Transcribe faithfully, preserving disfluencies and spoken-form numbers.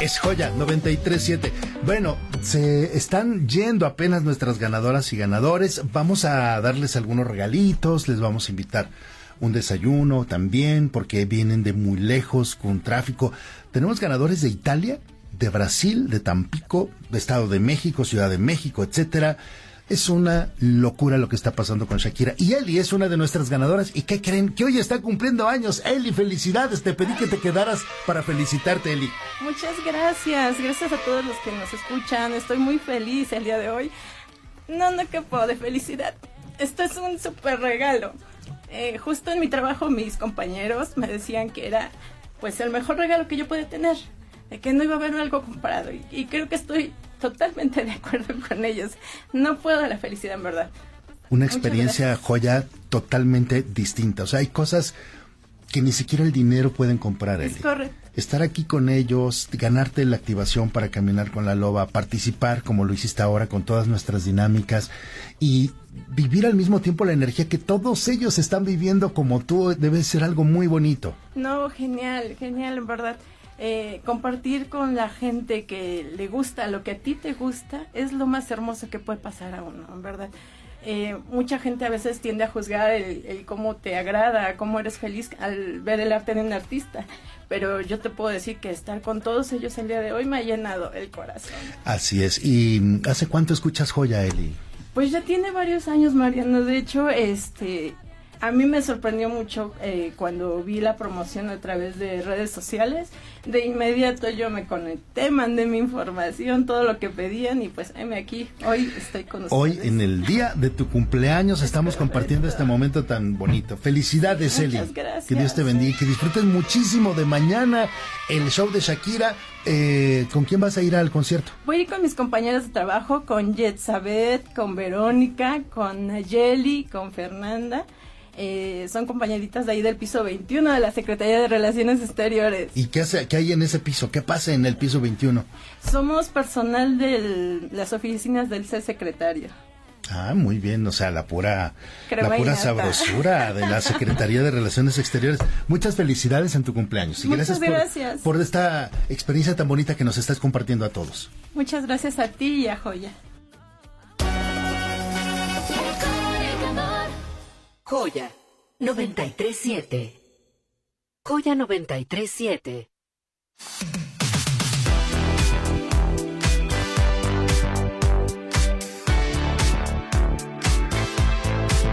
Es Joya noventa y tres siete. Bueno, se están yendo apenas nuestras ganadoras y ganadores. Vamos a darles algunos regalitos, les vamos a invitar un desayuno también, porque vienen de muy lejos con tráfico. Tenemos ganadores de Italia, de Brasil, de Tampico, de Estado de México, Ciudad de México, etcétera. Es una locura lo que está pasando con Shakira. Y Eli es una de nuestras ganadoras. ¿Y qué creen? Que hoy está cumpliendo años. Eli, felicidades. Te pedí que te quedaras para felicitarte, Eli. Muchas gracias. Gracias a todos los que nos escuchan. Estoy muy feliz el día de hoy. No, no quepo de felicidad. Esto es un súper regalo. Eh, justo en mi trabajo mis compañeros me decían que era pues el mejor regalo que yo podía tener. De que no iba a haber algo comparado. Y, y creo que estoy totalmente de acuerdo con ellos. No puedo de la felicidad, en verdad. Una experiencia Joya totalmente distinta. O sea, hay cosas que ni siquiera el dinero pueden comprar, Eli. Es correcto. Estar aquí con ellos, ganarte la activación para caminar con la loba, participar como lo hiciste ahora con todas nuestras dinámicas y vivir al mismo tiempo la energía que todos ellos están viviendo como tú, debe ser algo muy bonito. No, genial, genial, en verdad. Eh, compartir con la gente que le gusta lo que a ti te gusta es lo más hermoso que puede pasar a uno, en verdad. Eh, mucha gente a veces tiende a juzgar el, el cómo te agrada, cómo eres feliz al ver el arte de un artista, pero yo te puedo decir que estar con todos ellos el día de hoy me ha llenado el corazón. Así es. ¿Y hace cuánto escuchas Joya, Eli? Pues ya tiene varios años, Mariano. De hecho, este... a mí me sorprendió mucho eh, cuando vi la promoción a través de redes sociales. De inmediato yo me conecté, mandé mi información, todo lo que pedían y pues heme aquí. Hoy estoy con ustedes. Hoy en el día de tu cumpleaños estamos compartiendo este momento tan bonito. Felicidades, sí, Eli. muchas gracias. Que Dios te bendiga y que disfrutes muchísimo de mañana el show de Shakira. Eh, ¿Con quién vas a ir al concierto? Voy a ir con mis compañeras de trabajo, con Yetzabeth, con Verónica, con Nayeli, con Fernanda. Eh, son compañeritas de ahí del piso veintiuno de la Secretaría de Relaciones Exteriores. ¿Y qué hace, qué hay en ese piso? ¿Qué pasa en el piso veintiuno? Somos personal de las oficinas del C secretario. Ah, muy bien, o sea, la pura, Crema la pura y nata. sabrosura de la Secretaría de Relaciones Exteriores. Muchas felicidades en tu cumpleaños. Y Muchas gracias, gracias. Por, por esta experiencia tan bonita que nos estás compartiendo a todos. Muchas gracias a ti y a Joya. Joya noventa y tres siete. Joya noventa y tres siete.